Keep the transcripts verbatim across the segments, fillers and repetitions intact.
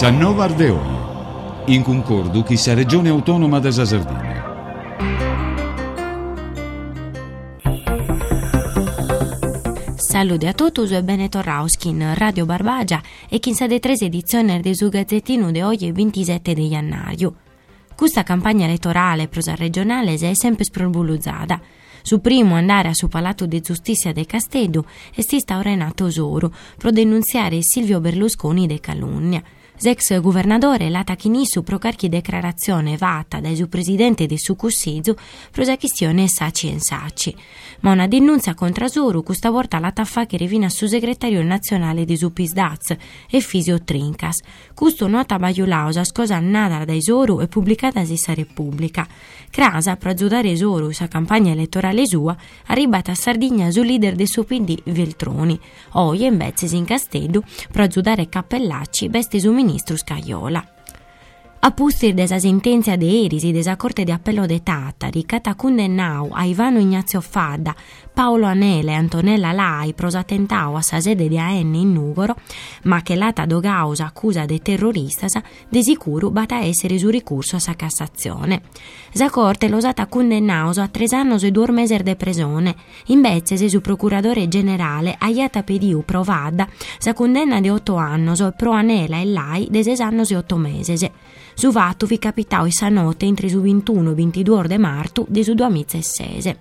Sannova Ardeoni, in concordo chi sa regione autonoma della Sardegna. Salute a tutti e bentornati in Radio Barbagia e in sede tresa edizione del suo gazzettino di oggi ventisette di gennaio. Questa campagna elettorale prosa regionale è sempre sprombuluzzata. Su primo andare a su Palato di Giustizia de Castello è stato Renato Soro pro denunziare Silvio Berlusconi de calunnia. L'ex governatore lata chinissu pro carchi declarazione vata dai suo presidente de su Cussizu pro sa questione Saci en Saci. Ma una denuncia contro Soro questa volta lata fa che rivina su segretario nazionale di su Pisdaz e Fisio Trincas. Custo nota baiulausa scosa nada dai Soro e pubblicata si sa Repubblica. Crasa pro aiutare Soro sa campagna elettorale sua arrivata a Sardegna su leader del suo P D Veltroni. Oggi invece in Castello pro aiutare Cappellacci veste su ministro Scajola. A pustir desa sentenza de erisi desa Corte di Appello de Tattari, cata condennau a Ivano Ignazio Fadda, Paolo Anele e Antonella Lai prosa tentau a sa sede di A N in Nugoro, ma che lata do causa accusa de terroristas, de sicuro bata essere su ricurso a sa Cassazione. Sa Corte lo sata condennau a tre anni e due mesi de prigione, invece se su procuratore generale aiata pediu pro Fadda sa condanna di otto anni e pro Anela e Lai de sei anni e otto mesi. Su fatto vi capitau issa notte entre su ventuno e ventidue de marzo di su duemilasei.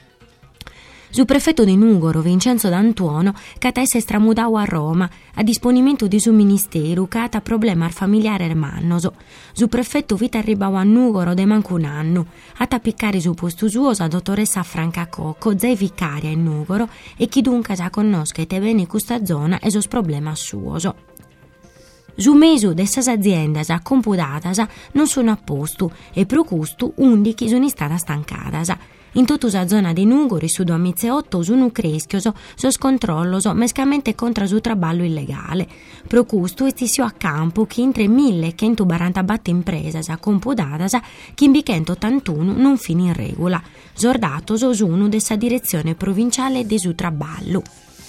Su prefetto di Nugoro, Vincenzo D'Antuono, cata esse stramudau a Roma, a disponimento di su ministero, cata problema al familiare ermannoso. Su prefetto vita arribau a Nugoro de manco un anno, a tapiccare su posto suo sa dottoressa Franca Cocco, zai vicaria in Nugoro, e chi dunque sa conosca e te bene questa zona e sos problema suoso. Su mesu de sas aziendas compudatas non sono a posto e pro custu undici sono state stancate. In tutta la zona di Nugoro su duemilaotto sono creschioso sos controllos mescamente contro su traballo illegale. Pro custu estisio a campo che entre millecentoquarantaquattro impresas compudatas che in bicentottantuno non fini in regola. Sordatos su uno dessa direzione provinciale de su traballo.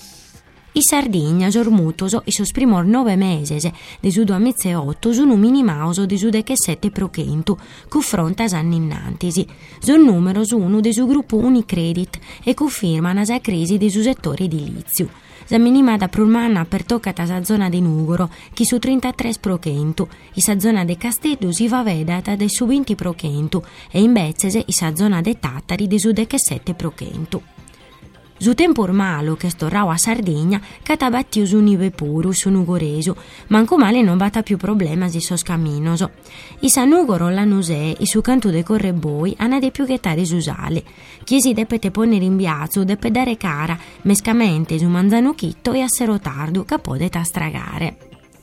I Sardegna sormutoso e sos primor nove meses de su duemilaotto sono minimauso de su diciassette procento, confrontas anni innantisi. Son numero su uno de su gruppo Unicredit e confermano la crisi de su settore edilizio. La minimata prulmanna per toccata sa zona di Nugoro, che su trentatré procento, e sa zona de Castello si va vedata de su venti procento e invece e sa zona de Tattari de su diciassette procento. Su tempo ormalo che storrau a Sardegna, cata battiu su nive puru su Nugoresu, manco male non bata più problema di sos caminoso. I sa Nugoro la nusè e su canto de correboi hanno de più gettare su sale. Chiesi depete ponere in biazzo, depe dare cara, mescamente su manzanuchitto e a serotardo, capodeta stragare.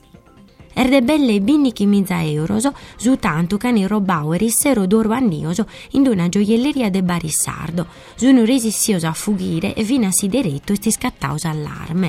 Erde belle bindichi mizza euroso, su tanto che ne robau e rissero d'oro andioso in una gioielleria de Barissardo, su non resissioso a fuggire e vinasi diretto e sti scattauso allarme.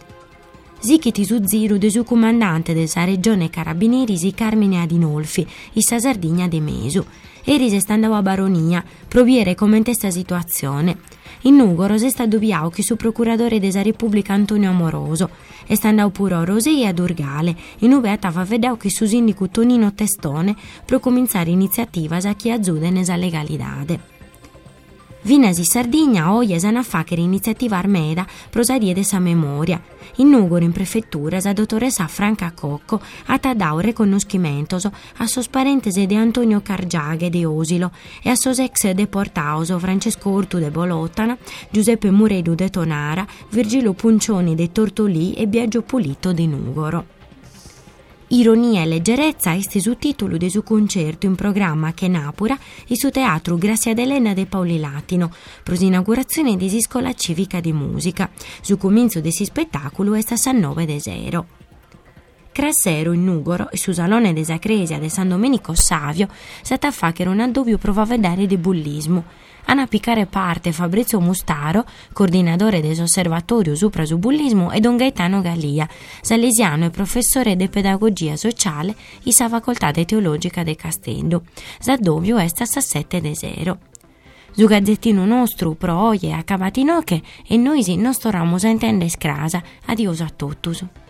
Zichiti su ziro de su comandante de sa regione Carabinieri si Carmine Adinolfi, i sa Sardegna de Mesu. Eris standau a baronia, proviere come questa situazione. In Nugoro si sta dubbiau che su procuratore della Repubblica Antonio Amoroso e standau pure a Rosei e ad Urgale, in ove attava vedeu che su sindico Tonino Testone pro cominciare iniziativas a chi azzude nesa legalidade. Vinasi Sardegna oggi è una facere iniziativa armeda prosarie de sa memoria. In Nugoro in prefettura sa dottoressa Franca Cocco ha tadau riconoscimentos a sos parentesi de Antonio Cargiaghe de Osilo e a sos ex deportauso Francesco Ortu de Bolottana, Giuseppe Muredu de Tonara, Virgilio Puncioni de Tortolì e Biagio Pulito de Nugoro. Ironia e leggerezza è su titolo del suo concerto in programma che napura il suo teatro Grazia d'Elena de Paoli Latino, per l'inaugurazione di scuola civica di musica. Su comincio del spettacolo è sta nove de zero. Crassero in Nugoro e su salone de Sacresia de San Domenico Savio stata fa che non ha dubbio prova a vedere di bullismo. A piccare parte Fabrizio Mustaro, coordinatore dell'Osservatorio Supra su Bullismo, e Don Gaetano Galia, salesiano e professore di pedagogia sociale in sa facoltà de teologica de Castello. Zaddovio è sta sette de zero. Su gazzettino nostro pro oie a Cavatinoche e noi si non storamo sentendo scrasa. Addio a tutti.